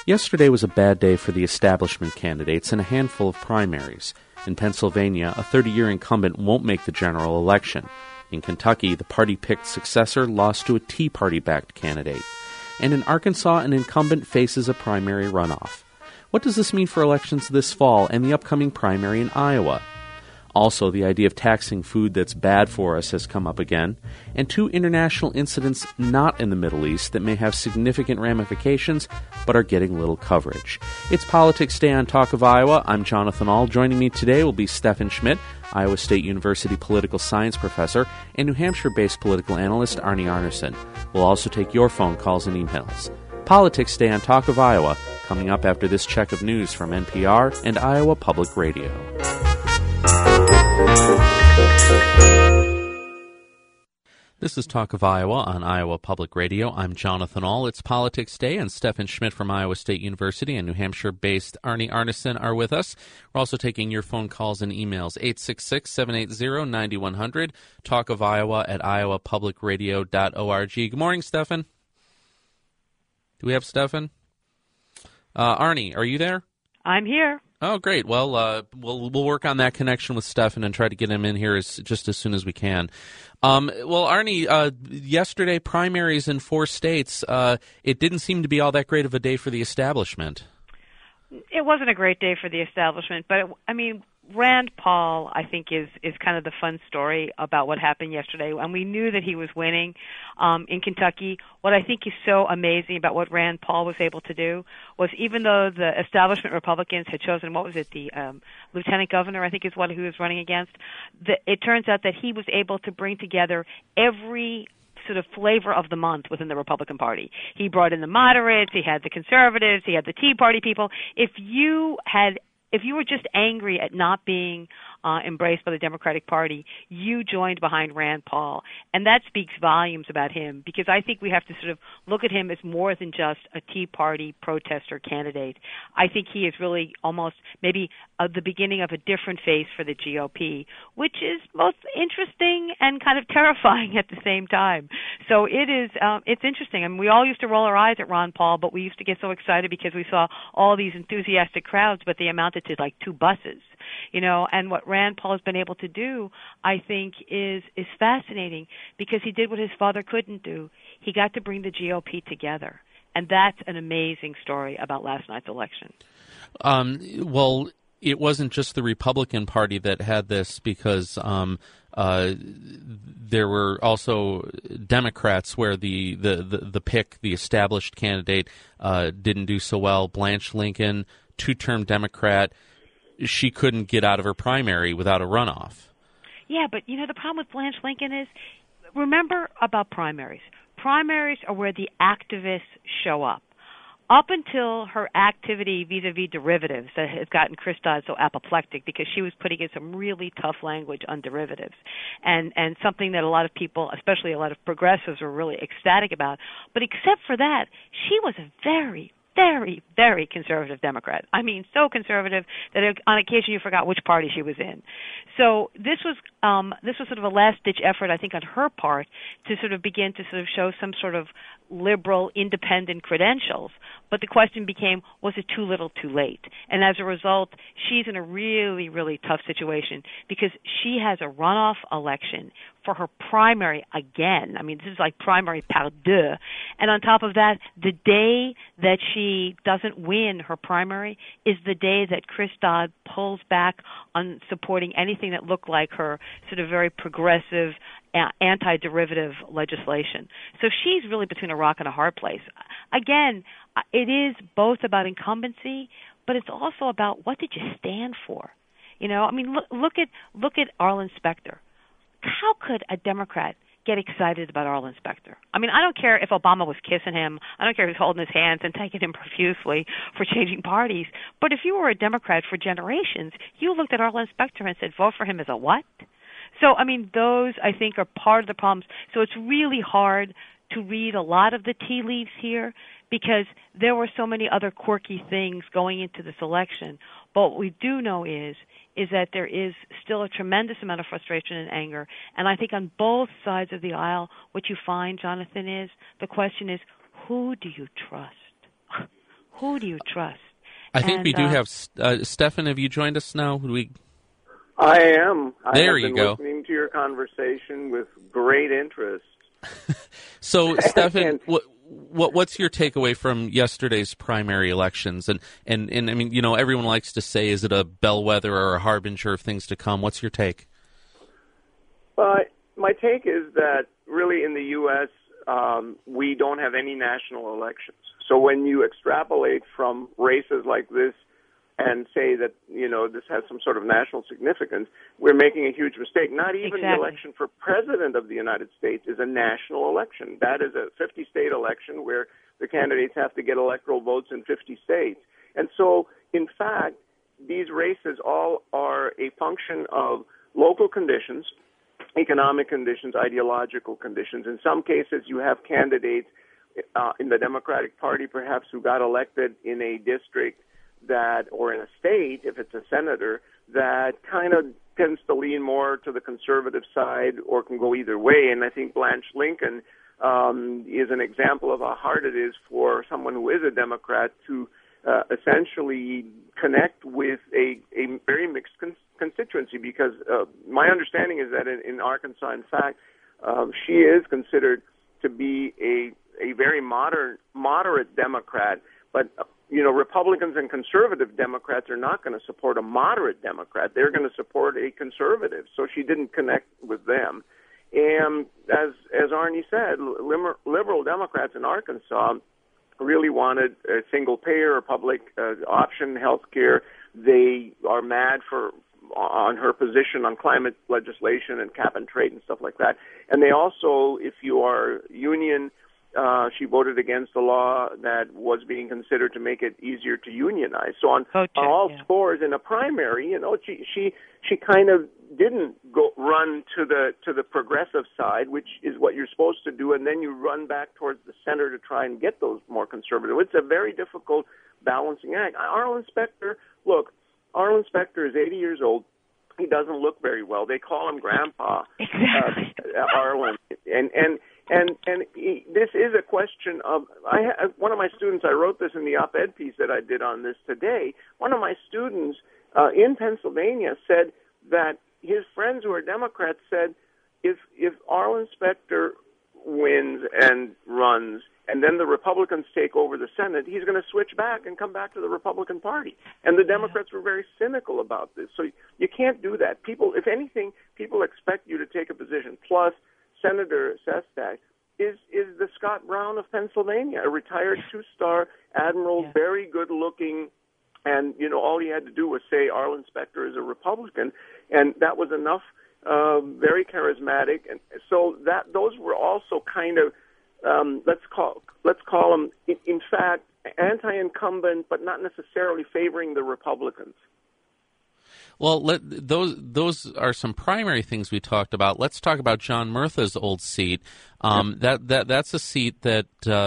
Yesterday was a bad day for the establishment candidates in a handful of primaries. In Pennsylvania, a 30-year incumbent won't make the general election. In Kentucky, the party-picked successor lost to a Tea Party-backed candidate. And in Arkansas, an incumbent faces a primary runoff. What does this mean for elections this fall and the upcoming primary in Iowa? Also, the idea of taxing food that's bad for us has come up again, and two international incidents not in the Middle East that may have significant ramifications but are getting little coverage. It's Politics Day on Talk of Iowa. I'm Jonathan Ahl. Joining me today will be Stephen Schmidt, Iowa State University political science professor, and New Hampshire-based political analyst Arnie Arnesen. We'll also take your phone calls and emails. Politics Day on Talk of Iowa, coming up after this check of news from NPR and Iowa Public Radio. This is Talk of Iowa on Iowa Public Radio. I'm Jonathan Ahl. It's Politics Day, and Stephen Schmidt from Iowa State University and New Hampshire-based Arnie Arnesen are with us. We're also taking your phone calls and emails, 866-780-9100, Talk of Iowa at iowapublicradio.org. Good morning, Stephen. Do we have Stephen? Arnie, are you there? I'm here. Oh, great. Well, we'll work on that connection with Stephen and try to get him in here just as soon as we can. Well, Arnie, yesterday, primaries in 4 states, it didn't seem to be all that great of a day for the establishment. It wasn't a great day for the establishment, but, Rand Paul, I think, is kind of the fun story about what happened yesterday. And we knew that he was winning in Kentucky. What I think is so amazing about what Rand Paul was able to do was, even though the establishment Republicans had chosen, the lieutenant governor, I think is what he was running against, it turns out that he was able to bring together every sort of flavor of the month within the Republican Party. He brought in the moderates, he had the conservatives, he had the Tea Party people. If you were just angry at not being embraced by the Democratic Party, you joined behind Rand Paul. And that speaks volumes about him, because I think we have to sort of look at him as more than just a Tea Party protester candidate. I think he is really almost maybe the beginning of a different face for the GOP, which is both interesting and kind of terrifying at the same time. So it's interesting. I mean, we all used to roll our eyes at Ron Paul, but we used to get so excited because we saw all these enthusiastic crowds, but they amounted to like 2 buses. And what Rand Paul has been able to do, I think, is fascinating, because he did what his father couldn't do. He got to bring the GOP together, and that's an amazing story about last night's election. Well, it wasn't just the Republican Party that had this, because there were also Democrats where the established candidate didn't do so well. Blanche Lincoln, 2-term Democrat, she couldn't get out of her primary without a runoff. Yeah, but the problem with Blanche Lincoln is, remember about primaries. Primaries are where the activists show up. Up until her activity vis-a-vis derivatives that has gotten Chris Dodd so apoplectic, because she was putting in some really tough language on derivatives, and something that a lot of people, especially a lot of progressives, were really ecstatic about. But except for that, she was a very, very, very conservative Democrat. I mean, so conservative that on occasion you forgot which party she was in. So this was sort of a last-ditch effort, I think, on her part to sort of begin to sort of show some sort of liberal, independent credentials. But the question became, was it too little, too late? And as a result, she's in a really, really tough situation, because she has a runoff election for her primary again. I mean, this is like primary par deux. And on top of that, the day that she doesn't win her primary is the day that Chris Dodd pulls back on supporting anything that looked like her sort of very progressive anti-derivative legislation. So she's really between a rock and a hard place. Again, it is both about incumbency, but it's also about what did you stand for. Look at Arlen Specter. How could a Democrat get excited about Arlen Specter? I mean, I don't care if Obama was kissing him. I don't care if he was holding his hands and thanking him profusely for changing parties. But if you were a Democrat for generations, you looked at Arlen Specter and said, vote for him as a what? So, those, I think, are part of the problems. So it's really hard to read a lot of the tea leaves here, because there were so many other quirky things going into this election. But what we do know is that there is still a tremendous amount of frustration and anger. And I think on both sides of the aisle, what you find, Jonathan, is the question is, who do you trust? Who do you trust? I think we do have Stefan. Have you joined us now? I am. There I have been listening to your conversation with great interest. So, Stefan, what's your takeaway from yesterday's primary elections? And I mean, you know, everyone likes to say, is it a bellwether or a harbinger of things to come? What's your take? My take is that really in the U.S., we don't have any national elections. So when you extrapolate from races like this and say that, you know, this has some sort of national significance, we're making a huge mistake. Not even the election for president of the United States is a national election. That is a 50-state election where the candidates have to get electoral votes in 50 states. And so, in fact, these races all are a function of local conditions, economic conditions, ideological conditions. In some cases, you have candidates in the Democratic Party, perhaps, who got elected in a district that, or in a state, if it's a senator, that kind of tends to lean more to the conservative side or can go either way. And I think Blanche Lincoln is an example of how hard it is for someone who is a Democrat to essentially connect with a very mixed constituency, because my understanding is that in Arkansas, in fact, she is considered to be a very moderate Democrat, but you know, Republicans and conservative Democrats are not going to support a moderate Democrat. They're going to support a conservative. So she didn't connect with them. And as Arnie said, liberal Democrats in Arkansas really wanted a single-payer or public option health care. They are mad on her position on climate legislation and cap and trade and stuff like that. And they also, if you are union, she voted against a law that was being considered to make it easier to unionize. So on all scores in a primary, you know, she kind of didn't run to the progressive side, which is what you're supposed to do, and then you run back towards the center to try and get those more conservative. It's a very difficult balancing act. Arlen Specter is 80 years old. He doesn't look very well. They call him Grandpa. Exactly. Arlen, and this is a question of, one of my students, I wrote this in the op-ed piece that I did on this today, one of my students in Pennsylvania said that his friends who are Democrats said, if Arlen Specter wins and runs, and then the Republicans take over the Senate, he's going to switch back and come back to the Republican Party. And the Democrats were very cynical about this. So you can't do that. People, if anything, people expect you to take a position. Plus, Senator Sestak is the Scott Brown of Pennsylvania, a retired two-star admiral, very good-looking, and, you know, all he had to do was say Arlen Specter is a Republican, and that was enough, very charismatic. And so those were also kind of, let's call them, in fact, anti-incumbent, but not necessarily favoring the Republicans. Well, those are some primary things we talked about. Let's talk about John Murtha's old seat. That's a seat that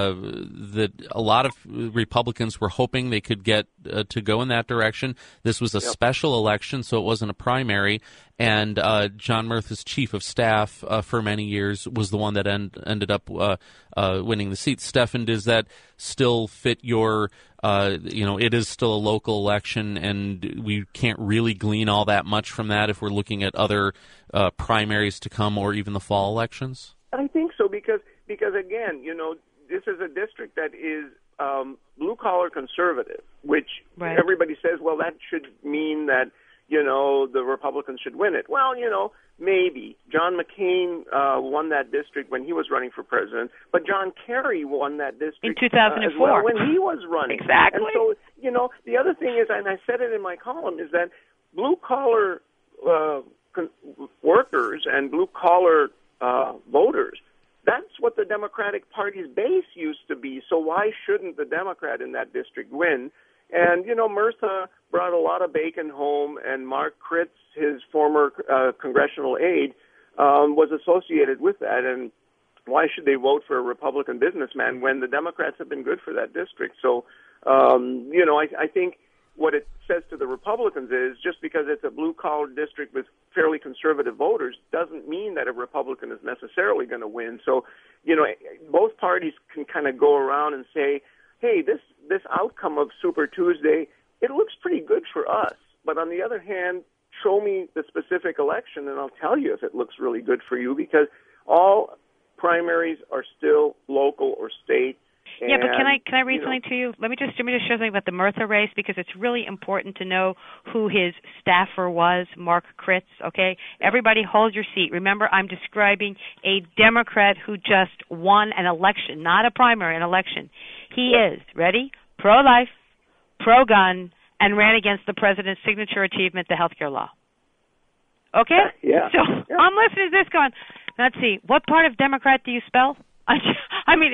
a lot of Republicans were hoping they could get to go in that direction. This was a special election, so it wasn't a primary. And John Murtha's chief of staff for many years was the one that ended up winning the seat. Stefan, does that still fit your? It is still a local election, and we can't really glean all that much from that if we're looking at other primaries to come or even the fall elections? I think so, because again, you know, this is a district that is blue-collar conservative, which everybody says, well, that should mean that, you know, the Republicans should win it. Well, you know, maybe. John McCain won that district when he was running for president, but John Kerry won that district in 2004 as well when he was running. Exactly. And so, you know, the other thing is, and I said it in my column, is that blue-collar workers and blue-collar voters, that's what the Democratic Party's base used to be. So why shouldn't the Democrat in that district win? And, you know, Murtha brought a lot of bacon home, and Mark Kritz, his former congressional aide, was associated with that. And why should they vote for a Republican businessman when the Democrats have been good for that district? So, you know, I think what it says to the Republicans is just because it's a blue-collar district with fairly conservative voters doesn't mean that a Republican is necessarily going to win. So, you know, both parties can kind of go around and say, hey, this outcome of Super Tuesday, it looks pretty good for us. But on the other hand, show me the specific election, and I'll tell you if it looks really good for you, because all primaries are still local or state. Yeah, but can I read something to you? Let me just share something about the Murtha race, because it's really important to know who his staffer was, Mark Kritz, okay? Everybody hold your seat. Remember, I'm describing a Democrat who just won an election, not a primary, an election. He is, ready, pro-life, pro-gun, and ran against the president's signature achievement, the health care law. Okay? Yeah. So I'm listening to this going, let's see, what part of Democrat do you spell? I mean,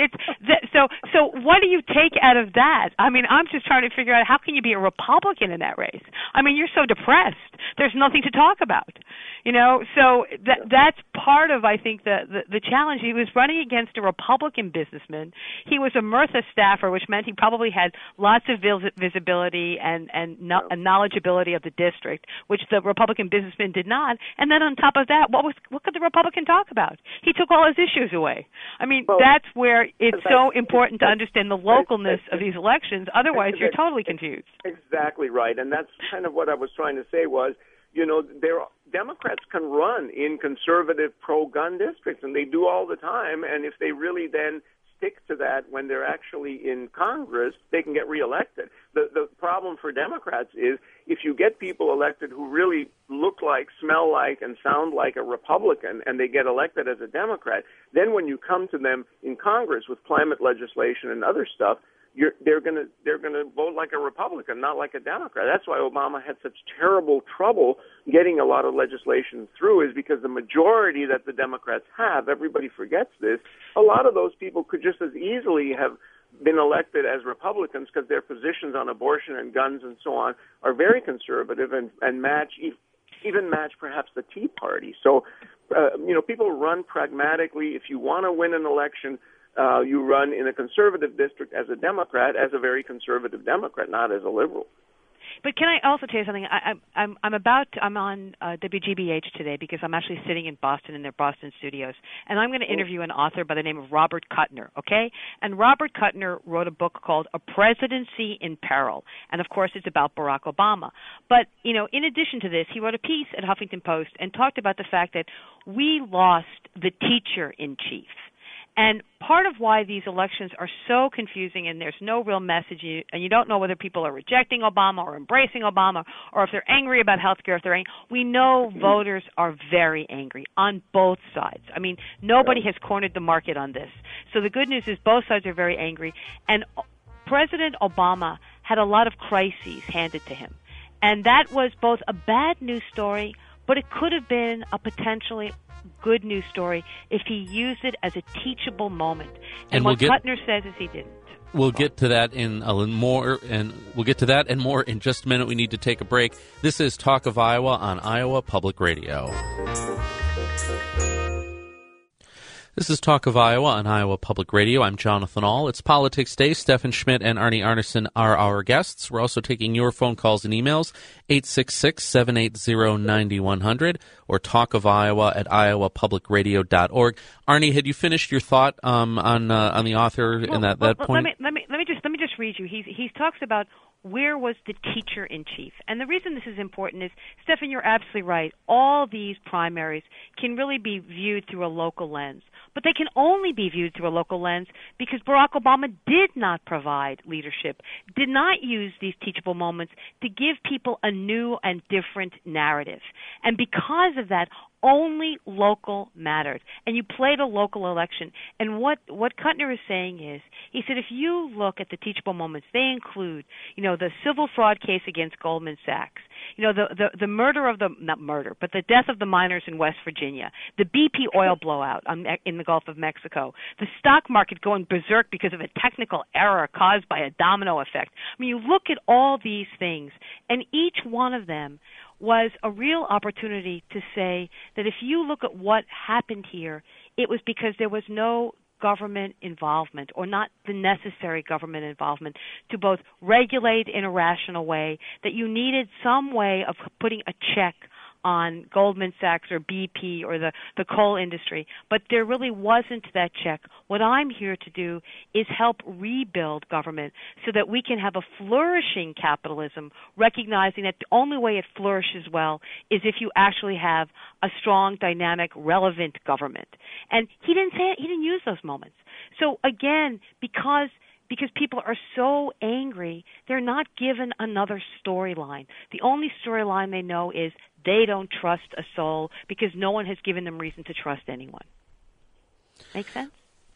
so what do you take out of that? I mean, I'm just trying to figure out how can you be a Republican in that race? I mean, you're so depressed. There's nothing to talk about, you know. So that's part of, I think, the challenge. He was running against a Republican businessman. He was a Murtha staffer, which meant he probably had lots of visibility and knowledgeability of the district, which the Republican businessman did not. And then on top of that, what could the Republican talk about? He took all his issues away. I mean, that's where it's so important to understand the localness of these elections. Otherwise, you're totally confused. Exactly right. And that's kind of what I was trying to say was, you know, Democrats can run in conservative pro-gun districts, and they do all the time. And if they really then stick to that when they're actually in Congress, they can get reelected. The problem for Democrats is if you get people elected who really look like, smell like, and sound like a Republican, and they get elected as a Democrat, then when you come to them in Congress with climate legislation and other stuff, they're going to vote like a Republican, not like a Democrat. That's why Obama had such terrible trouble getting a lot of legislation through, is because the majority that the Democrats have, everybody forgets this, a lot of those people could just as easily have been elected as Republicans because their positions on abortion and guns and so on are very conservative and even match perhaps the Tea Party. So, you know, people run pragmatically. If you want to win an election, you run in a conservative district as a Democrat, as a very conservative Democrat, not as a liberal. But can I also tell you something? I'm on WGBH today because I'm actually sitting in Boston in their Boston studios, and I'm going to interview an author by the name of Robert Kuttner, okay? And Robert Kuttner wrote a book called A Presidency in Peril, and of course it's about Barack Obama. But, you know, in addition to this, he wrote a piece at Huffington Post and talked about the fact that we lost the teacher-in-chief. And part of why these elections are so confusing and there's no real message, and you don't know whether people are rejecting Obama or embracing Obama, or if they're angry about health care, if they're angry, we know voters are very angry on both sides. I mean, nobody has cornered the market on this. So the good news is both sides are very angry. And President Obama had a lot of crises handed to him. And that was both a bad news story, but it could have been a potentially good news story if he used it as a teachable moment. And what Kuttner says is he didn't. We'll get to that in a little more, and we'll get to that and more in just a minute. We need to take a break. This is Talk of Iowa on Iowa Public Radio. This is Talk of Iowa on Iowa Public Radio. I'm Jonathan Ahl. It's Politics Day. Stephen Schmidt and Arnie Arneson are our guests. We're also taking your phone calls and emails, 866-780-9100 or talkofiowa@iowapublicradio.org. Arnie, had you finished your thought on the author in that point? Let me just read you. He talks about where was the teacher-in-chief? And the reason this is important is, Stephen, you're absolutely right. All these primaries can really be viewed through a local lens. But they can only be viewed through a local lens because Barack Obama did not provide leadership, did not use these teachable moments to give people a new and different narrative. And because of that, only local mattered. And you played a local election. And what Kuttner is saying is, he said, if you look at the teachable moments, they include, you know, the civil fraud case against Goldman Sachs, you know, the murder of not murder, but the death of the miners in West Virginia, the BP oil blowout in the Gulf of Mexico, the stock market going berserk because of a technical error caused by a domino effect. I mean, you look at all these things, and each one of them was a real opportunity to say that if you look at what happened here, it was because there was no government involvement, or not the necessary government involvement, to both regulate in a rational way, that you needed some way of putting a check on Goldman Sachs or BP or the coal industry, but there really wasn't that check. What I'm here to do is help rebuild government so that we can have a flourishing capitalism, recognizing that the only way it flourishes well is if you actually have a strong, dynamic, relevant government. And he didn't say it, he didn't use those moments. So again, because people are so angry, they're not given another storyline. The only storyline they know is they don't trust a soul because no one has given them reason to trust anyone. Make sense?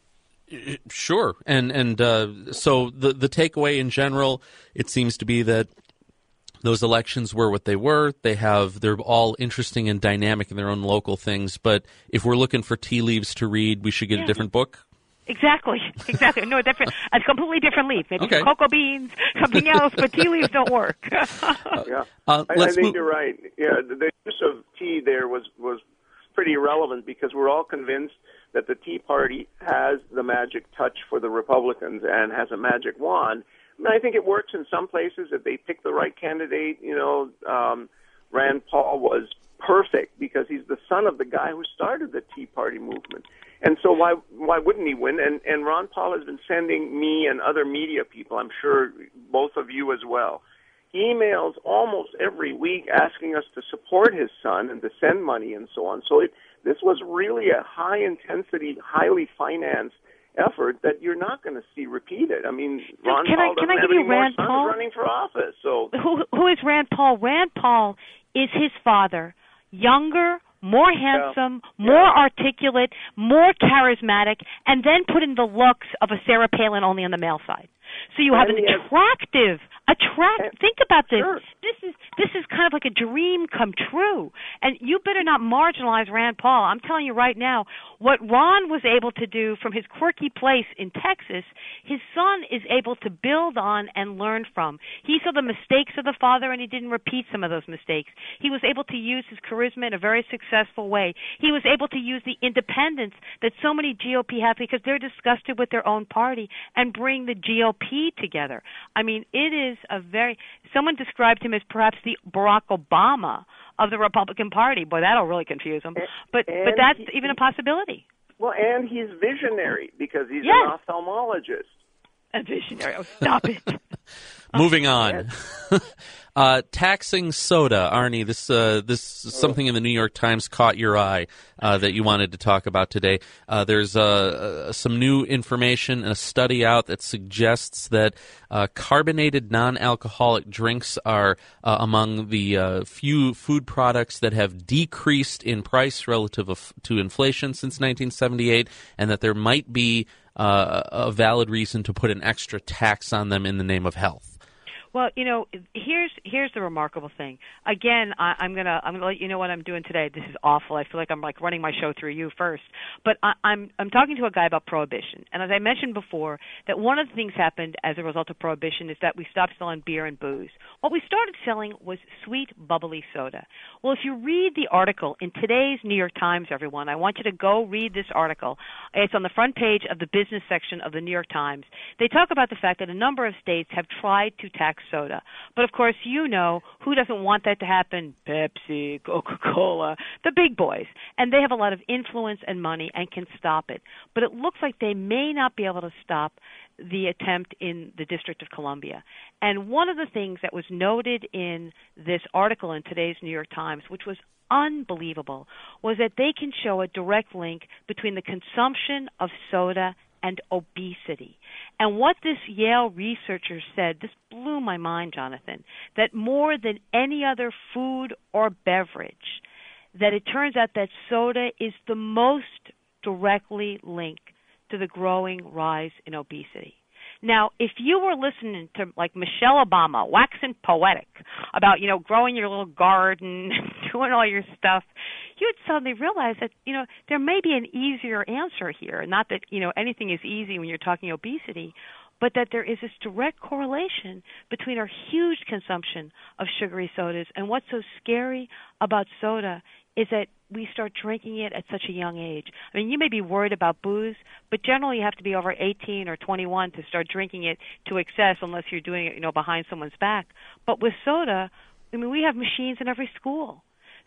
Sure. And so the takeaway in general, it seems to be that those elections were what they were. They're all interesting and dynamic in their own local things. But if we're looking for tea leaves to read, we should get a different book. Exactly. No, a completely different leaf. Maybe some cocoa beans, something else, but tea leaves don't work. I think you're right. Yeah, the use of tea there was pretty irrelevant because we're all convinced that the Tea Party has the magic touch for the Republicans and has a magic wand. I mean, I think it works in some places if they pick the right candidate. Rand Paul was perfect because he's the son of the guy who started the Tea Party movement. And so why wouldn't he win? And Ron Paul has been sending me and other media people, I'm sure both of you as well, emails almost every week asking us to support his son and to send money and so on. So this was really a high-intensity, highly financed effort that you're not going to see repeated. I mean, Ron Paul doesn't have any more sons running for office. So who is Rand Paul? Rand Paul is his father, younger, more handsome, more articulate, more charismatic, and then put in the looks of a Sarah Palin only on the male side. So you have an attractive. Think about this. Sure. This is kind of like a dream come true. And you better not marginalize Rand Paul. I'm telling you right now, what Ron was able to do from his quirky place in Texas, his son is able to build on and learn from. He saw the mistakes of the father, and he didn't repeat some of those mistakes. He was able to use his charisma in a very successful way. He was able to use the independence that so many GOP have because they're disgusted with their own party and bring the GOP together. I mean, it is someone described him as perhaps the Barack Obama of the Republican Party. Boy, that'll really confuse him. But that's even a possibility. Well, and he's visionary because he's an ophthalmologist. A visionary. Oh, stop it. Moving on. Taxing soda. Arnie, this something in the New York Times caught your eye that you wanted to talk about today. There's some new information and a study out that suggests that carbonated non-alcoholic drinks are among the few food products that have decreased in price relative to inflation since 1978, and that there might be a valid reason to put an extra tax on them in the name of health. Well, here's the remarkable thing. Again, I'm gonna let you know what I'm doing today. This is awful. I feel like I'm like running my show through you first. But I'm talking to a guy about prohibition, and as I mentioned before, that one of the things happened as a result of prohibition is that we stopped selling beer and booze. What we started selling was sweet, bubbly soda. Well, if you read the article in today's New York Times, everyone, I want you to go read this article. It's on the front page of the business section of the New York Times. They talk about the fact that a number of states have tried to tax soda. But, of course, who doesn't want that to happen? Pepsi, Coca-Cola, the big boys. And they have a lot of influence and money and can stop it. But it looks like they may not be able to stop the attempt in the District of Columbia. And one of the things that was noted in this article in today's New York Times, which was unbelievable, was that they can show a direct link between the consumption of soda and obesity. And what this Yale researcher said, this blew my mind, Jonathan, that more than any other food or beverage, that it turns out that soda is the most directly linked to the growing rise in obesity. Now, if you were listening to like Michelle Obama waxing poetic about, growing your little garden, doing all your stuff, you would suddenly realize that, there may be an easier answer here. Not that, anything is easy when you're talking obesity, but that there is this direct correlation between our huge consumption of sugary sodas and what's so scary about soda is that we start drinking it at such a young age. I mean, you may be worried about booze, but generally you have to be over 18 or 21 to start drinking it to excess unless you're doing it, behind someone's back. But with soda, I mean, we have machines in every school.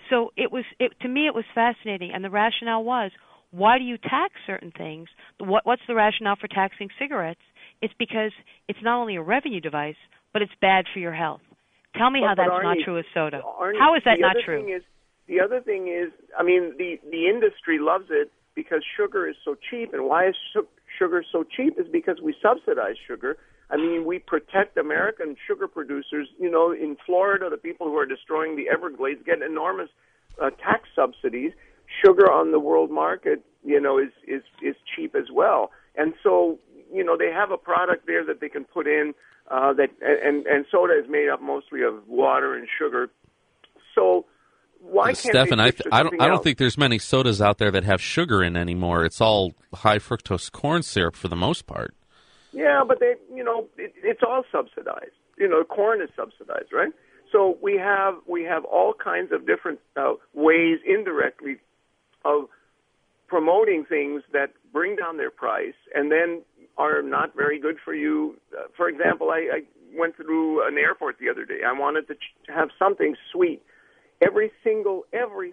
So to me it was fascinating, and the rationale was, why do you tax certain things? What's the rationale for taxing cigarettes? It's because it's not only a revenue device, but it's bad for your health. Tell me how that's not true with soda. How is that not true? The other thing is, I mean, the industry loves it because sugar is so cheap. And why is sugar so cheap is because we subsidize sugar. I mean, we protect American sugar producers. You know, in Florida, the people who are destroying the Everglades get enormous tax subsidies. Sugar on the world market, you know, is cheap as well. And so, you know, they have a product there that they can put in and soda is made up mostly of water and sugar. So why can't Stephan, they I don't think there's many sodas out there that have sugar in anymore. It's all high fructose corn syrup for the most part. Yeah, but it's all subsidized. You know, corn is subsidized, right? So we have all kinds of different ways indirectly of promoting things that bring down their price and then are not very good for you. For example, I went through an airport the other day. I wanted to have something sweet. Every single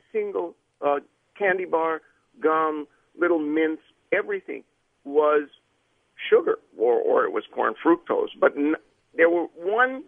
candy bar, gum, little mints, everything was sugar or it was corn fructose. But there were one.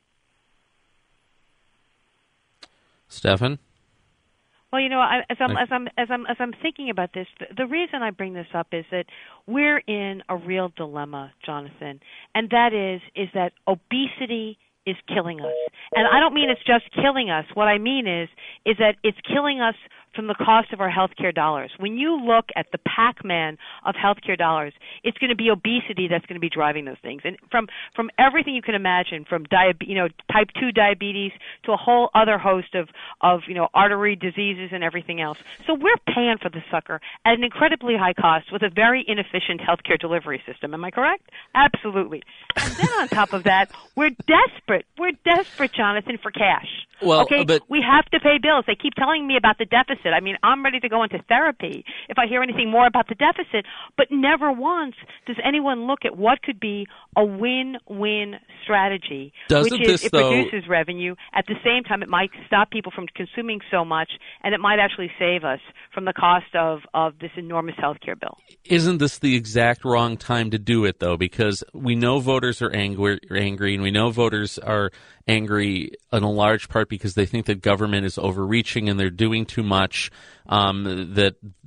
Stephan? Well, you know, as I'm thinking about this, the reason I bring this up is that we're in a real dilemma, Jonathan, and that is that obesity is killing us. And I don't mean it's just killing us. What I mean is that it's killing us from the cost of our healthcare dollars. When you look at the Pac-Man of healthcare dollars, it's going to be obesity that's going to be driving those things. And from everything you can imagine, from type 2 diabetes to a whole other host of artery diseases and everything else. So we're paying for the sucker at an incredibly high cost with a very inefficient healthcare delivery system. Am I correct? Absolutely. And then on top of that, we're desperate. We're desperate, Jonathan, for cash. Well, okay, but we have to pay bills. They keep telling me about the deficit. I mean, I'm ready to go into therapy if I hear anything more about the deficit, but never once does anyone look at what could be a win-win strategy, which is it produces revenue. At the same time, it might stop people from consuming so much, and it might actually save us from the cost of this enormous health care bill. Isn't this the exact wrong time to do it, though? Because we know voters are angry, and we know voters are angry in a large part because they think that government is overreaching and they're doing too much. And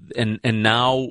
now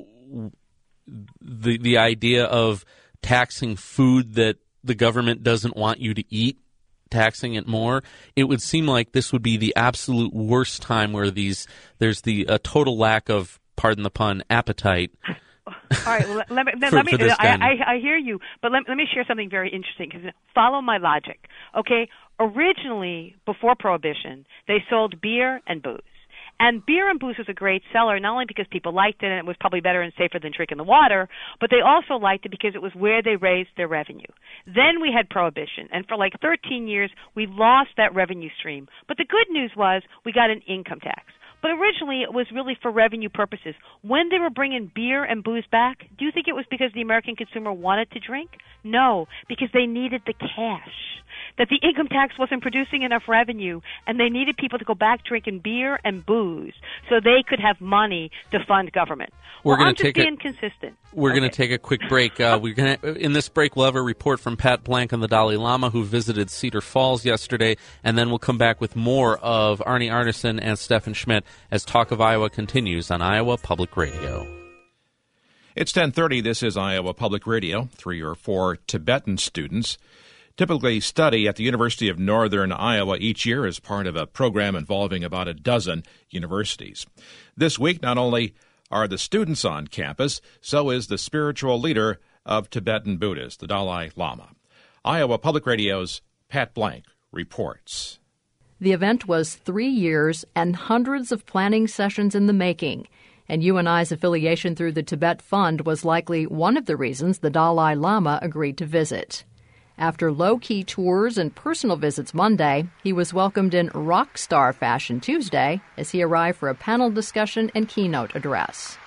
the idea of taxing food that the government doesn't want you to eat, taxing it more, it would seem like this would be the absolute worst time where there's the total lack of, pardon the pun, appetite. All right, well, let me I hear you, but let me share something very interesting, because follow my logic. Okay, originally, before Prohibition, they sold beer and booze. And beer and booze was a great seller, not only because people liked it and it was probably better and safer than drinking the water, but they also liked it because it was where they raised their revenue. Then we had Prohibition, and for like 13 years, we lost that revenue stream. But the good news was we got an income tax. But originally, it was really for revenue purposes. When they were bringing beer and booze back, do you think it was because the American consumer wanted to drink? No, because they needed the cash. That the income tax wasn't producing enough revenue, and they needed people to go back drinking beer and booze so they could have money to fund government. I'm just being consistent. We're going to take a quick break. In this break, we'll have a report from Pat Blank on the Dalai Lama, who visited Cedar Falls yesterday, and then we'll come back with more of Arnie Arnesen and Stephan Schmidt as Talk of Iowa continues on Iowa Public Radio. It's 10:30. This is Iowa Public Radio. 3 or 4 Tibetan students typically study at the University of Northern Iowa each year as part of a program involving about a dozen universities. This week, not only are the students on campus, so is the spiritual leader of Tibetan Buddhists, the Dalai Lama. Iowa Public Radio's Pat Blank reports. The event was 3 years and hundreds of planning sessions in the making, and UNI's affiliation through the Tibet Fund was likely one of the reasons the Dalai Lama agreed to visit. After low-key tours and personal visits Monday, he was welcomed in rock star fashion Tuesday as he arrived for a panel discussion and keynote address.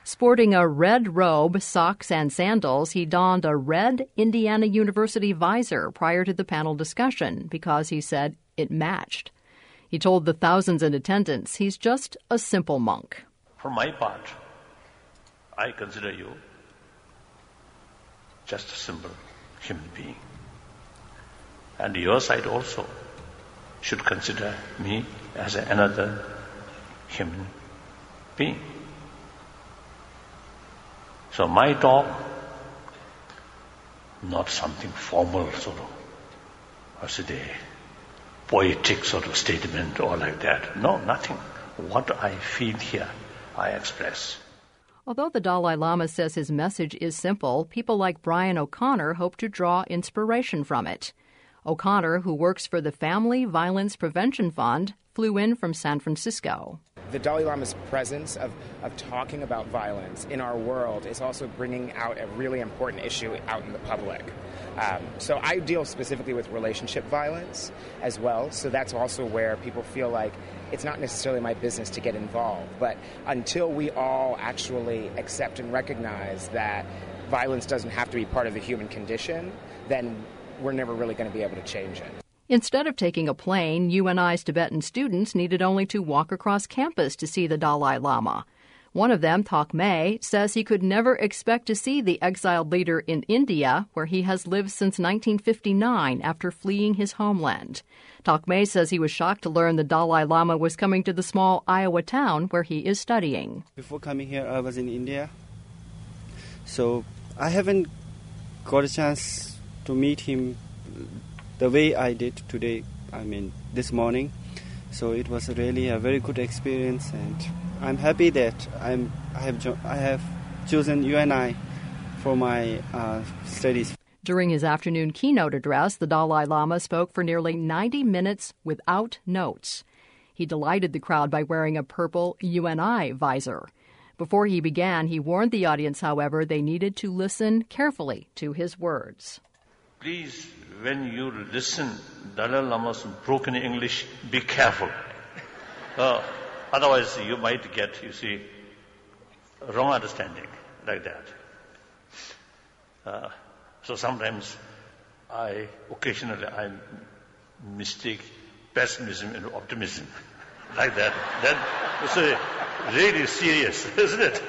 Sporting a red robe, socks, and sandals, he donned a red Indiana University visor prior to the panel discussion because he said it matched. He told the thousands in attendance he's just a simple monk. For my part, I consider you just a simple human being. And your side also should consider me as another human being. So my talk, not something formal sort of, or say a poetic sort of statement or like that. No, nothing. What I feel here, I express. Although the Dalai Lama says his message is simple, people like Brian O'Connor hope to draw inspiration from it. O'Connor, who works for the Family Violence Prevention Fund, flew in from San Francisco. The Dalai Lama's presence of talking about violence in our world is also bringing out a really important issue out in the public. So I deal specifically with relationship violence as well, so that's also where people feel like it's not necessarily my business to get involved. But until we all actually accept and recognize that violence doesn't have to be part of the human condition, then we're never really going to be able to change it. Instead of taking a plane, UNI's Tibetan students needed only to walk across campus to see the Dalai Lama. One of them, Thok May, says he could never expect to see the exiled leader in India, where he has lived since 1959 after fleeing his homeland. Thok May says he was shocked to learn the Dalai Lama was coming to the small Iowa town where he is studying. Before coming here, I was in India, so I haven't got a chance to meet him the way I did today, this morning. So it was really a very good experience, and I'm happy that I have chosen UNI for my studies. During his afternoon keynote address, the Dalai Lama spoke for nearly 90 minutes without notes. He delighted the crowd by wearing a purple UNI visor. Before he began, he warned the audience, however, they needed to listen carefully to his words. Please, when you listen Dalai Lama's broken English, be careful. Otherwise, you might get, wrong understanding like that. So sometimes occasionally I mistake pessimism and optimism like that. Then it's really serious, isn't it?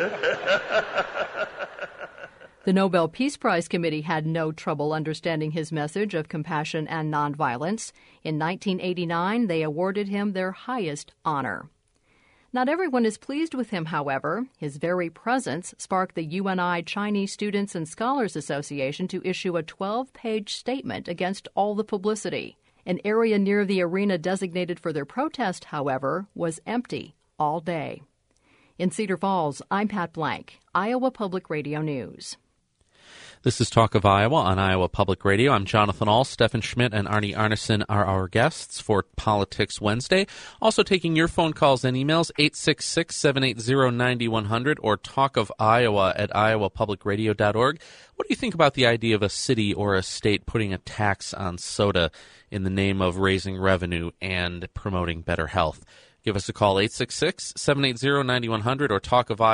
The Nobel Peace Prize Committee had no trouble understanding his message of compassion and nonviolence. In 1989, they awarded him their highest honor. Not everyone is pleased with him, however. His very presence sparked the UNI Chinese Students and Scholars Association to issue a 12-page statement against all the publicity. An area near the arena designated for their protest, however, was empty all day. In Cedar Falls, I'm Pat Blank, Iowa Public Radio News. This is Talk of Iowa on Iowa Public Radio. I'm Jonathan Ahl. Stephen Schmidt and Arnie Arneson are our guests for Politics Wednesday. Also taking your phone calls and emails, 866-780-9100 or talkofiowa@iowapublicradio.org. What do you think about the idea of a city or a state putting a tax on soda in the name of raising revenue and promoting better health? Give us a call, 866-780-9100 or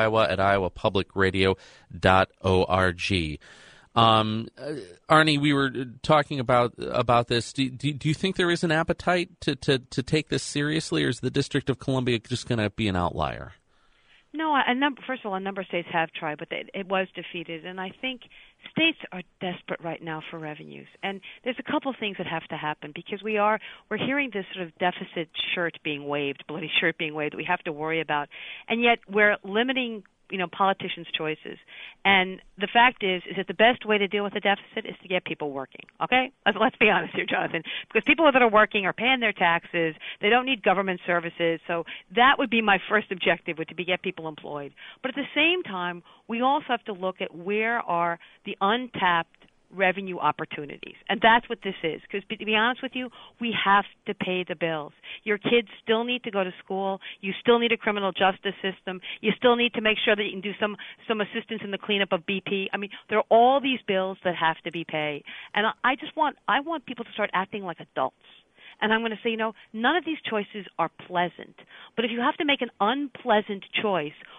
talkofiowa@iowapublicradio.org. Arnie, we were talking about this. Do you think there is an appetite to take this seriously, or is the District of Columbia just going to be an outlier? No, first of all, a number of states have tried, but it was defeated. And I think states are desperate right now for revenues. And there's a couple of things that have to happen because we're hearing this sort of deficit shirt being waved, bloody shirt being waved that we have to worry about. And yet we're limiting politicians' choices. And the fact is that the best way to deal with the deficit is to get people working, okay? Let's be honest here, Jonathan. Because people that are working are paying their taxes. They don't need government services. So that would be my first objective, would to be get people employed. But at the same time, we also have to look at where are the untapped revenue opportunities. And that's what this is. Because to be honest with you, we have to pay the bills. Your kids still need to go to school. You still need a criminal justice system. You still need to make sure that you can do some assistance in the cleanup of BP. I mean, there are all these bills that have to be paid. And I want people to start acting like adults. And I'm going to say, none of these choices are pleasant. But if you have to make an unpleasant choice,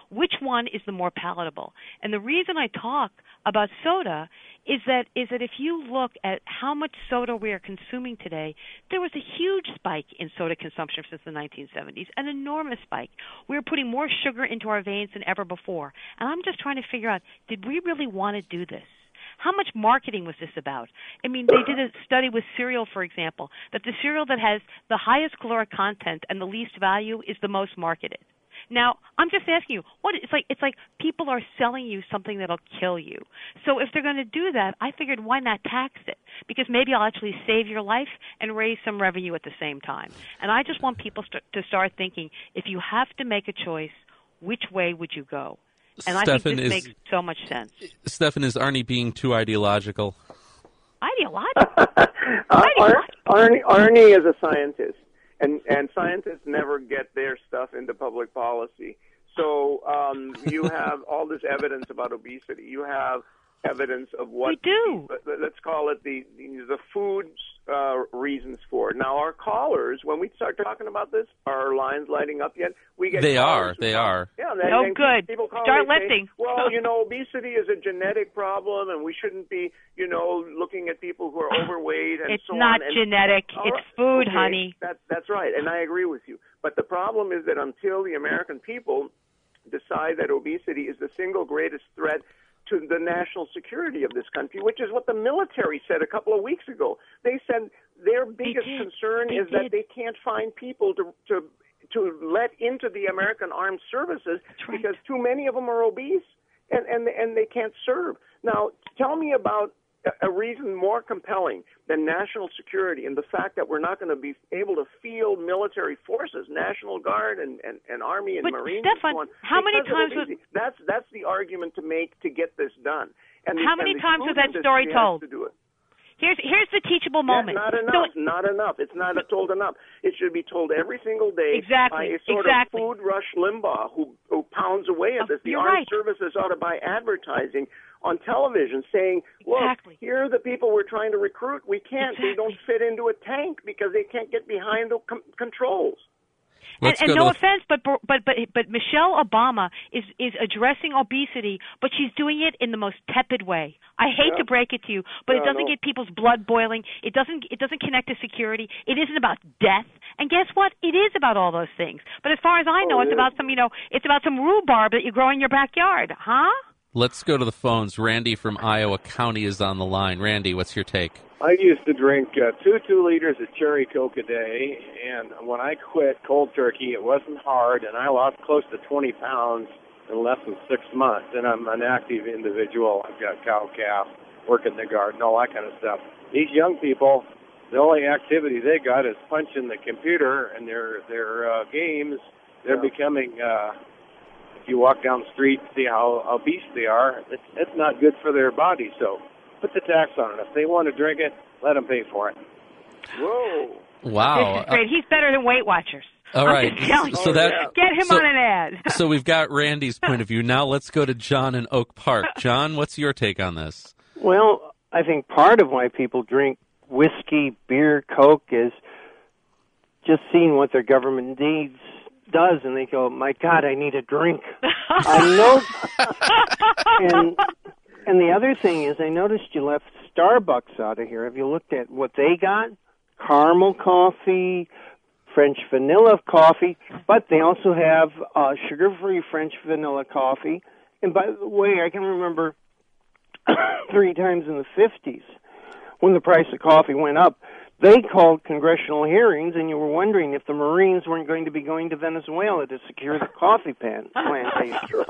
which one is the more palatable? And the reason I talk about soda is that if you look at how much soda we are consuming today, there was a huge spike in soda consumption since the 1970s, an enormous spike. We were putting more sugar into our veins than ever before. And I'm just trying to figure out, did we really want to do this? How much marketing was this about? I mean, they did a study with cereal, for example, that the cereal that has the highest caloric content and the least value is the most marketed. Now, I'm just asking you, it's like people are selling you something that'll kill you. So if they're going to do that, I figured why not tax it? Because maybe I'll actually save your life and raise some revenue at the same time. And I just want people to start thinking, if you have to make a choice, which way would you go? And I think this makes so much sense. Stefan, is Arnie being too ideological? Ideological? Arnie is a scientist, and scientists never get their stuff into public policy. So you have all this evidence about obesity. You have evidence of what we do. Let's call it the food reasons for it. Now, our callers, when we start talking about this, are our lines lighting up yet? We get They are. Yeah. Oh, good. People call Start and lifting. say, well, obesity is a genetic problem, and we shouldn't be, looking at people who are overweight and so on. It's not genetic. It's food, okay, honey. That's right, and I agree with you. But the problem is that until the American people decide that obesity is the single greatest threat to the national security of this country, which is what the military said a couple of weeks ago. They said their biggest concern is that they can't find people to let into the American Armed Services because too many of them are obese and they can't serve. Now, tell me about a reason more compelling than national security and the fact that we're not going to be able to field military forces, National Guard and Army and Marines Stefan, and so on. How many times that's the argument to make to get this done. And how many times was that story told? To do it. Here's the teachable moment. Not enough. It's not told enough. It should be told every single day by a sort of food rush Limbaugh who pounds away at this. The Armed Services ought to buy advertising on television saying, look, here are the people we're trying to recruit. We can't. They don't fit into a tank because they can't get behind the controls. And no offense, but Michelle Obama is addressing obesity, but she's doing it in the most tepid way. I hate to break it to you, but it doesn't get people's blood boiling. It doesn't connect to security. It isn't about death. And guess what? It is about all those things. But as far as I know, it's about some rhubarb that you grow in your backyard, huh? Let's go to the phones. Randy from Iowa County is on the line. Randy, what's your take? I used to drink 2 liters of cherry Coke a day, and when I quit cold turkey, it wasn't hard, and I lost close to 20 pounds in less than 6 months, and I'm an active individual. I've got cow, calf, work in the garden, all that kind of stuff. These young people, the only activity they got is punching the computer and their games. They're becoming... if you walk down the street and see how obese they are, it's not good for their body, so... put the tax on it. If they want to drink it, let them pay for it. Whoa. Wow. This is great. He's better than Weight Watchers. All right. Get him on an ad. So we've got Randy's point of view. Now let's go to John in Oak Park. John, what's your take on this? Well, I think part of why people drink whiskey, beer, Coke is just seeing what their government does, and they go, my God, I need a drink. I know... And the other thing is, I noticed you left Starbucks out of here. Have you looked at what they got? Caramel coffee, French vanilla coffee, but they also have sugar-free French vanilla coffee. And by the way, I can remember 3 times in the 50s when the price of coffee went up, they called congressional hearings, and you were wondering if the Marines weren't going to be going to Venezuela to secure the coffee plantation.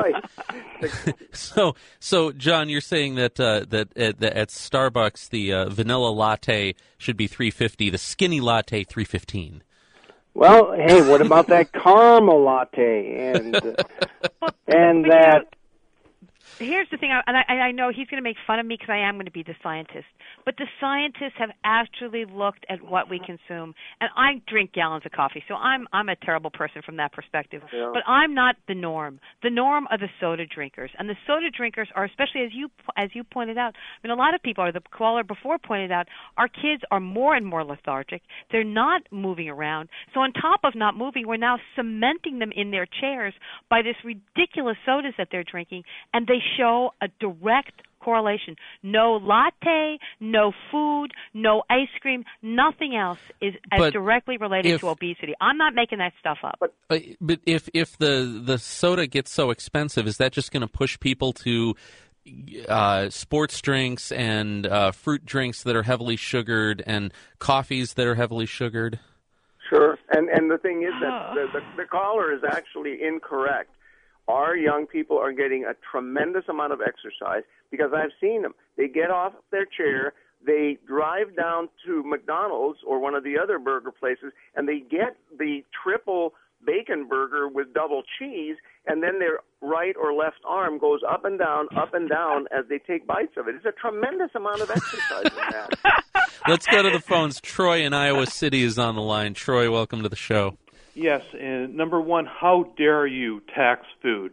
Right. So, John, you're saying that at Starbucks the vanilla latte should be $3.50, the skinny latte $3.15. Well, hey, what about that caramel latte and that? Here's the thing, and I know he's going to make fun of me because I am going to be the scientist, but the scientists have actually looked at what we consume, and I drink gallons of coffee, so I'm a terrible person from that perspective. Yeah. But I'm not the norm. The norm are the soda drinkers, and the soda drinkers are, especially as you pointed out. I mean, a lot of people, or the caller before pointed out, our kids are more and more lethargic. They're not moving around. So on top of not moving, we're now cementing them in their chairs by this ridiculous sodas that they're drinking, and they show a direct correlation. No latte, no food, no ice cream, nothing else is as directly related to obesity. I'm not making that stuff up. But if the soda gets so expensive, is that just going to push people to sports drinks and fruit drinks that are heavily sugared and coffees that are heavily sugared? Sure. And the thing is that the caller is actually incorrect. Our young people are getting a tremendous amount of exercise because I've seen them. They get off their chair, they drive down to McDonald's or one of the other burger places, and they get the triple bacon burger with double cheese, and then their right or left arm goes up and down as they take bites of it. It's a tremendous amount of exercise in that. Let's go to the phones. Troy in Iowa City is on the line. Troy, welcome to the show. Yes, and number one, how dare you tax food?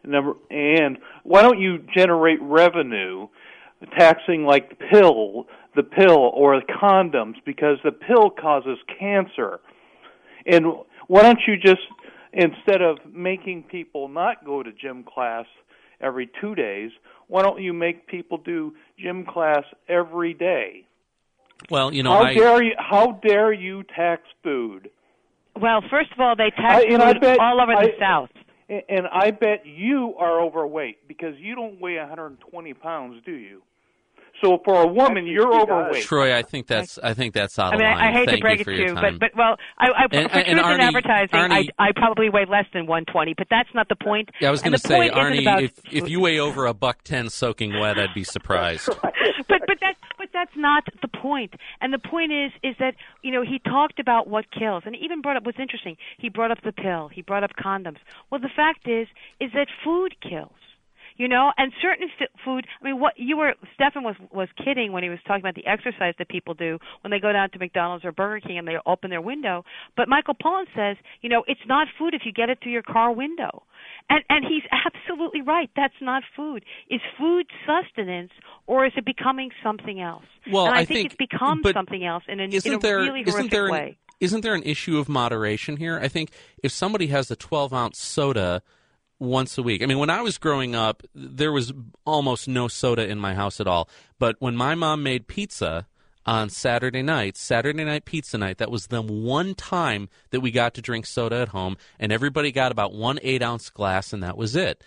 And why don't you generate revenue taxing like the pill or the condoms, because the pill causes cancer. And why don't you just, instead of making people not go to gym class every 2 days, why don't you make people do gym class every day? Well, you know, how dare you tax food? Well, first of all, they tax food all over the South. And I bet you are overweight because you don't weigh 120 pounds, do you? So for a woman, you're overweight. Troy, I think that's out of line. I hate Thank to break you for it your to you, time. but for truth in advertising, Arnie, I probably weigh less than 120, but that's not the point. Yeah, I was going to say, Arnie, about... if you weigh over $110 soaking wet, I'd be surprised. But that's not the point. And the point is that, you know, he talked about what kills, and he even brought up what's interesting. He brought up the pill. He brought up condoms. Well, the fact is that food kills. You know, and certain food. I mean, Stefan was kidding when he was talking about the exercise that people do when they go down to McDonald's or Burger King and they open their window. But Michael Pollan says, you know, it's not food if you get it through your car window, and he's absolutely right. That's not food. Is food sustenance, or is it becoming something else? Well, and I think it's become something else in a really horrific way. Isn't there an issue of moderation here? I think if somebody has a 12-ounce soda once a week. I mean, when I was growing up, there was almost no soda in my house at all. But when my mom made pizza on Saturday night pizza night, that was the one time that we got to drink soda at home, and everybody got about 1 8-ounce glass, and that was it.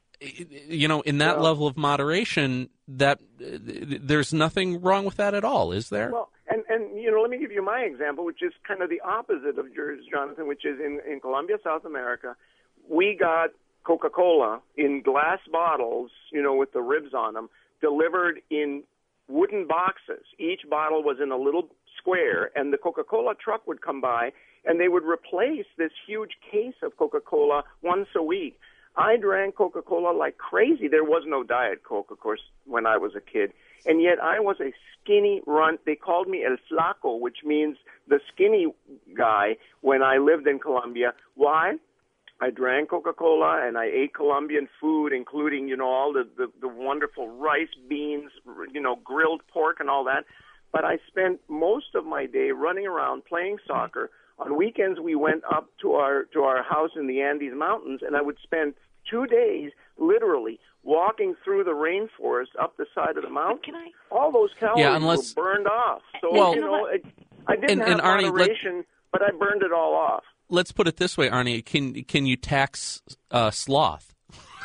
You know, in that level of moderation, that there's nothing wrong with that at all, is there? Well, and you know, let me give you my example, which is kind of the opposite of yours, Jonathan, which is in Colombia, South America, we got Coca-Cola in glass bottles, you know, with the ribs on them, delivered in wooden boxes. Each bottle was in a little square, and the Coca-Cola truck would come by, and they would replace this huge case of Coca-Cola once a week. I drank Coca-Cola like crazy. There was no Diet Coke, of course, when I was a kid. And yet I was a skinny runt. They called me El Flaco, which means the skinny guy, when I lived in Colombia. Why? I drank Coca-Cola and I ate Colombian food, including, you know, all the wonderful rice, beans, you know, grilled pork and all that. But I spent most of my day running around playing soccer. On weekends, we went up to our house in the Andes Mountains, and I would spend 2 days literally walking through the rainforest up the side of the mountain. All those calories were burned off. So, you know, I didn't have moderation, but I burned it all off. Let's put it this way, Arnie. Can you tax sloth?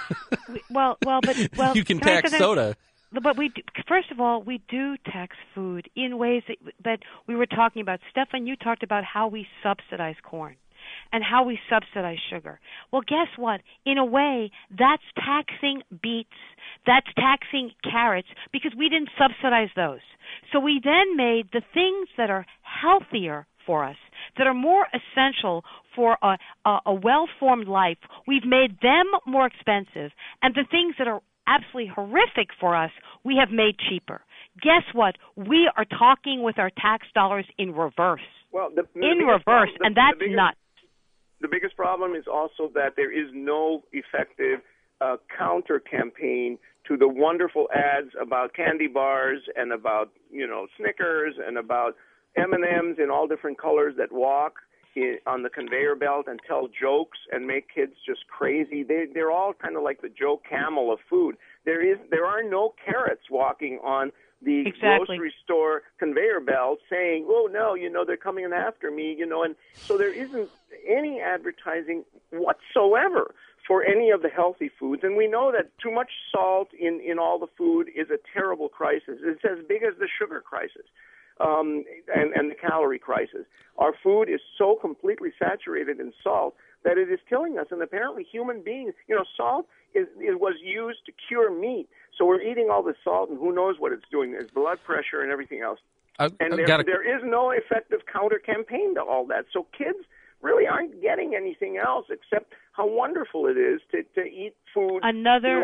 Well, you can tax soda. But first of all, we do tax food in ways that we were talking about. Stefan, you talked about how we subsidize corn and how we subsidize sugar. Well, guess what? In a way, that's taxing beets. That's taxing carrots because we didn't subsidize those. So we then made the things that are healthier for us, that are more essential for a well-formed life, we've made them more expensive. And the things that are absolutely horrific for us, we have made cheaper. Guess what? We are talking with our tax dollars in reverse. Well, and that's nuts. The biggest problem is also that there is no effective counter campaign to the wonderful ads about candy bars and about, Snickers and about M&Ms in all different colors that walk on the conveyor belt and tell jokes and make kids just crazy. They're all kind of like the Joe Camel of food. There are no carrots walking on the grocery store conveyor belt saying, oh, no, they're coming in after me, and so there isn't any advertising whatsoever for any of the healthy foods. And we know that too much salt in all the food is a terrible crisis. It's as big as the sugar crisis. And the calorie crisis. Our food is so completely saturated in salt that it is killing us. And apparently human beings, salt it was used to cure meat. So we're eating all this salt, and who knows what it's doing. There's blood pressure and everything else. There is no effective counter campaign to all that. So kids really aren't getting anything else except how wonderful it is to eat food. Another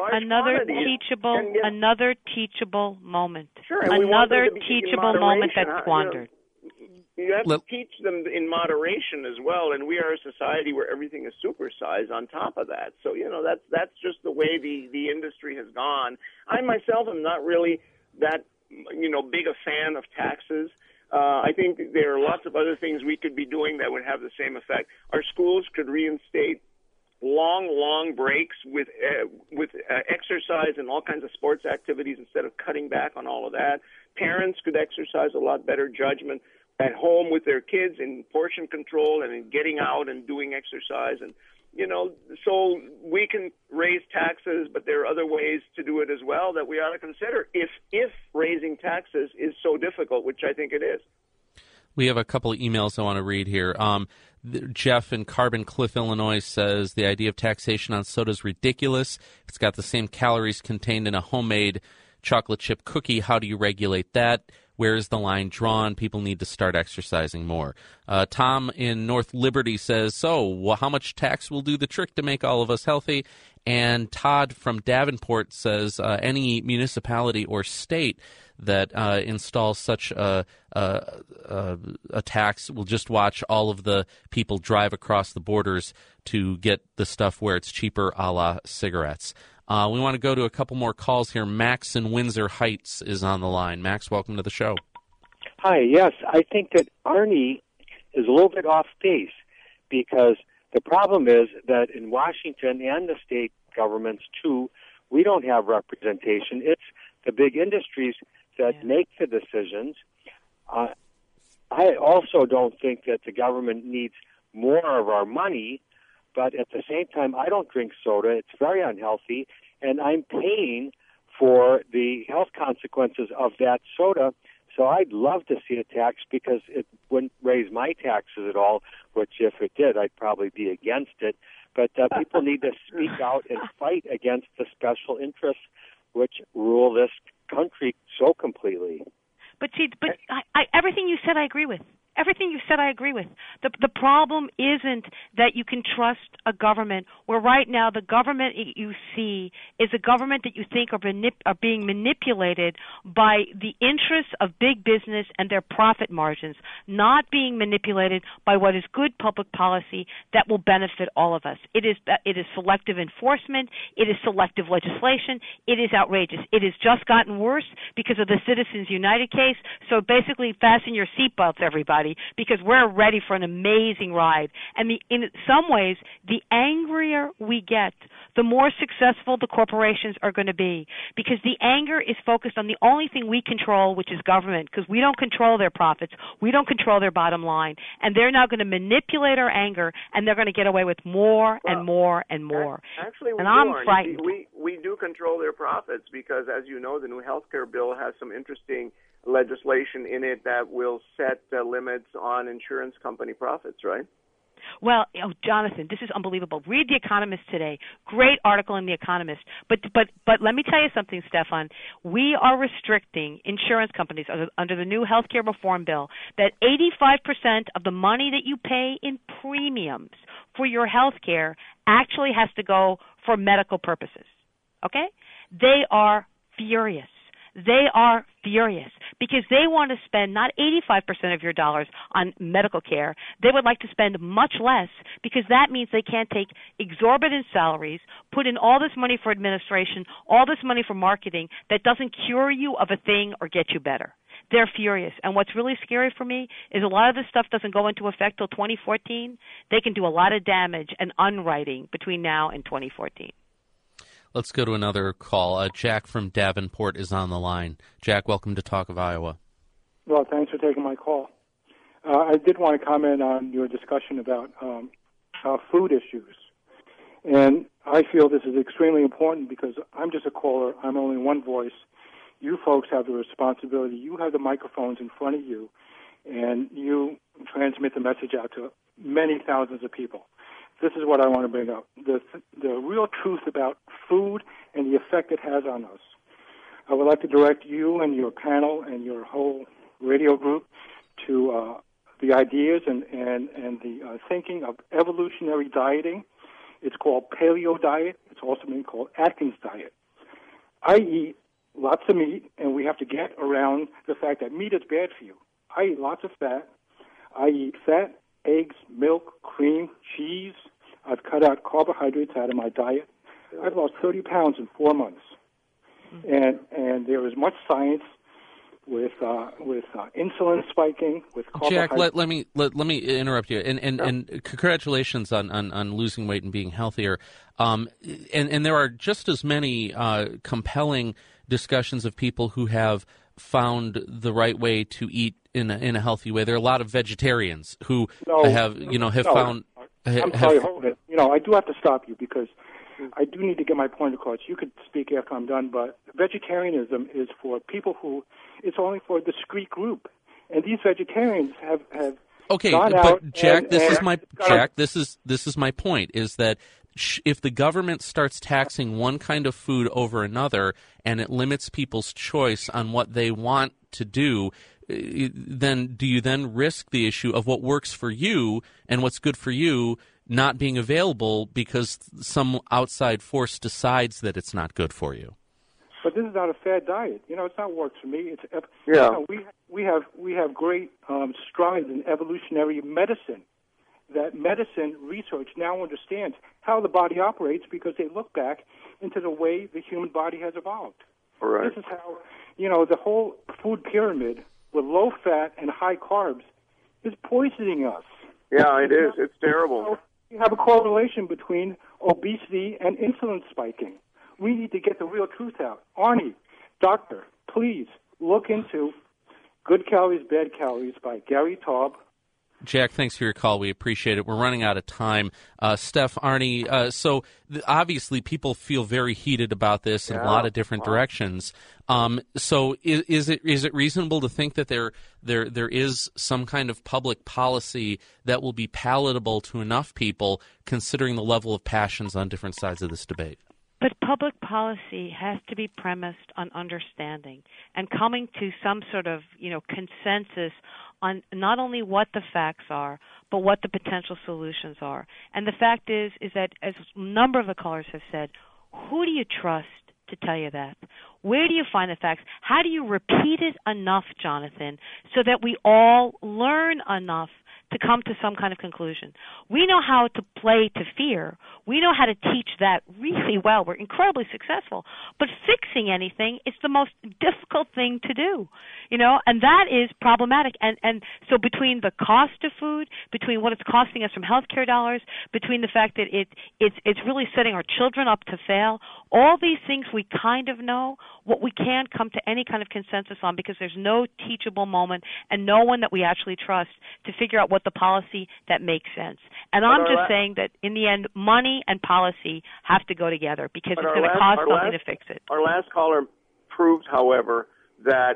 teachable moment. Sure, another teachable moment that's squandered. You have to teach them in moderation as well, and we are a society where everything is supersized on top of that. So, that's just the way the industry has gone. I myself am not really that, big a fan of taxes. I think there are lots of other things we could be doing that would have the same effect. Our schools could reinstate long breaks with exercise and all kinds of sports activities instead of cutting back on all of that. Parents could exercise a lot better judgment at home with their kids in portion control and in getting out and doing exercise. And, so we can raise taxes, but there are other ways to do it as well that we ought to consider if raising taxes is so difficult, which I think it is. We have a couple of emails I want to read here. Jeff in Carbon Cliff, Illinois says the idea of taxation on soda is ridiculous. It's got the same calories contained in a homemade chocolate chip cookie. How do you regulate that? Where is the line drawn? People need to start exercising more. Tom in North Liberty says, how much tax will do the trick to make all of us healthy? And Todd from Davenport says, any municipality or state that installs such a tax will just watch all of the people drive across the borders to get the stuff where it's cheaper, a la cigarettes. We want to go to a couple more calls here. Max in Windsor Heights is on the line. Max, welcome to the show. Hi, yes. I think that Arnie is a little bit off base because the problem is that in Washington and the state governments, too, we don't have representation. It's the big industries that make the decisions. I also don't think that the government needs more of our money, but at the same time, I don't drink soda. It's very unhealthy, and I'm paying for the health consequences of that soda. So I'd love to see a tax because it wouldn't raise my taxes at all, which if it did, I'd probably be against it. But people need to speak out and fight against the special interests which rule this country so completely. But everything you said I agree with. Everything you said I agree with. The problem isn't that you can trust a government where right now the government you see is a government that you think are being manipulated by the interests of big business and their profit margins, not being manipulated by what is good public policy that will benefit all of us. It is selective enforcement. It is selective legislation. It is outrageous. It has just gotten worse because of the Citizens United case. So basically fasten your seatbelts, everybody, because we're ready for an amazing ride. And in some ways, the angrier we get, the more successful the corporations are going to be, because the anger is focused on the only thing we control, which is government, because we don't control their profits. We don't control their bottom line. And they're now going to manipulate our anger, and they're going to get away with more and more and more. Actually, I'm frightened. We do control their profits because, as you know, the new health care bill has some interesting legislation in it that will set limits on insurance company profits, right? Well, Jonathan, this is unbelievable. Read The Economist today. Great article in The Economist. But let me tell you something, Stefan. We are restricting insurance companies under the new health care reform bill that 85% of the money that you pay in premiums for your health care actually has to go for medical purposes. Okay? they are furious. They are furious because they want to spend not 85% of your dollars on medical care. They would like to spend much less because that means they can't take exorbitant salaries, put in all this money for administration, all this money for marketing that doesn't cure you of a thing or get you better. They're furious. And what's really scary for me is a lot of this stuff doesn't go into effect till 2014. They can do a lot of damage and unwriting between now and 2014. Let's go to another call. Jack from Davenport is on the line. Jack, welcome to Talk of Iowa. Well, thanks for taking my call. I did want to comment on your discussion about food issues. And I feel this is extremely important because I'm just a caller. I'm only one voice. You folks have the responsibility. You have the microphones in front of you, and you transmit the message out to many thousands of people. This is what I want to bring up. The real truth about food and the effect it has on us. I would like to direct you and your panel and your whole radio group to the ideas and the thinking of evolutionary dieting. It's called paleo diet. It's also been called Atkins diet. I eat lots of meat, and we have to get around the fact that meat is bad for you. I eat lots of fat. I eat fat, eggs, milk, cream, cheese. I've cut out carbohydrates out of my diet. I've lost 30 pounds in 4 months. And there is much science with insulin spiking, with carbohydrates. Jack, let me interrupt you. And congratulations on losing weight and being healthier. And there are just as many compelling discussions of people who have found the right way to eat in a healthy way. There are a lot of vegetarians who have found. I'm sorry, hold it. I do have to stop you because I do need to get my point across. You could speak after I'm done, but vegetarianism is for people who, it's only for a discrete group. And these vegetarians have okay, gone out. But Jack, this is my point, is that if the government starts taxing one kind of food over another and it limits people's choice on what they want to do, then do you then risk the issue of what works for you and what's good for you not being available because some outside force decides that it's not good for you? But this is not a fad diet. It's not works for me. We have great strides in evolutionary medicine. That medicine research now understands how the body operates because they look back into the way the human body has evolved. Right. This is how, the whole food pyramid with low fat and high carbs is poisoning us. Yeah, it is. It's terrible. So you have a correlation between obesity and insulin spiking. We need to get the real truth out. Arnie, doctor, please look into Good Calories, Bad Calories by Gary Taub. Jack, thanks for your call. We appreciate it. We're running out of time. Steph, Arnie, obviously people feel very heated about this in a lot of different directions. So is it reasonable to think that there is some kind of public policy that will be palatable to enough people considering the level of passions on different sides of this debate? But public policy has to be premised on understanding and coming to some sort of, consensus on not only what the facts are, but what the potential solutions are. And the fact is that, as a number of the callers have said, who do you trust to tell you that? Where do you find the facts? How do you repeat it enough, Jonathan, so that we all learn enough to come to some kind of conclusion? We know how to play to fear. We know how to teach that really well. We're incredibly successful. But fixing anything is the most difficult thing to do, and that is problematic. And so between the cost of food, between what it's costing us from healthcare dollars, between the fact that it's really setting our children up to fail, all these things we kind of know. What we can't come to any kind of consensus on because there's no teachable moment and no one that we actually trust to figure out what the policy that makes sense. And I'm just saying that in the end, money and policy have to go together because it's going to cost something to fix it. Our last caller proved, however, that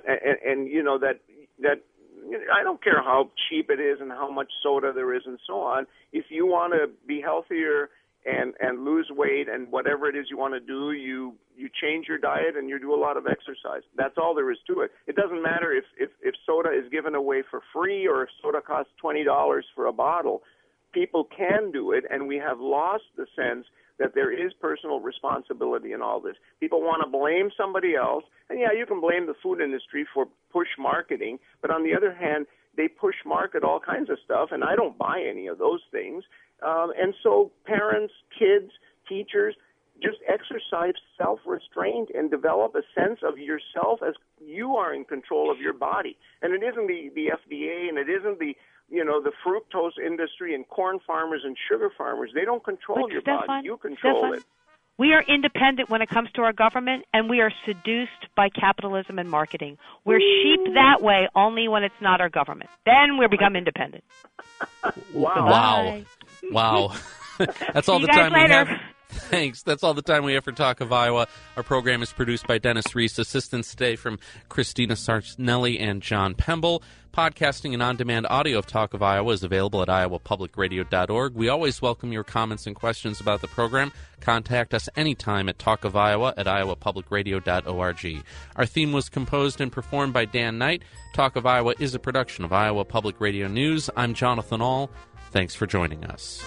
that I don't care how cheap it is and how much soda there is and so on. If you want to be healthier and lose weight and whatever it is you want to do, you change your diet and you do a lot of exercise. That's all there is to it. It doesn't matter if soda is given away for free or if soda costs $20 for a bottle. people can do it, and we have lost the sense that there is personal responsibility in all this. People want to blame somebody else, and yeah, you can blame the food industry for push marketing, but on the other hand, they push market all kinds of stuff, and I don't buy any of those things. And so parents, kids, teachers, just exercise self-restraint and develop a sense of yourself as you are in control of your body. And it isn't the FDA, and it isn't the fructose industry and corn farmers and sugar farmers. They don't control your body. You control it. We are independent when it comes to our government, and we are seduced by capitalism and marketing. We're sheep that way only when it's not our government. Then we become independent. Wow. Wow. That's all the time we have. Thanks. That's all the time we have for Talk of Iowa. Our program is produced by Dennis Reese. Assistance today from Christina Sarnelli and John Pemble. Podcasting and on-demand audio of Talk of Iowa is available at iowapublicradio.org. We always welcome your comments and questions about the program. Contact us anytime at talkofiowa@iowapublicradio.org. Our theme was composed and performed by Dan Knight. Talk of Iowa is a production of Iowa Public Radio News. I'm Jonathan Ahl. Thanks for joining us.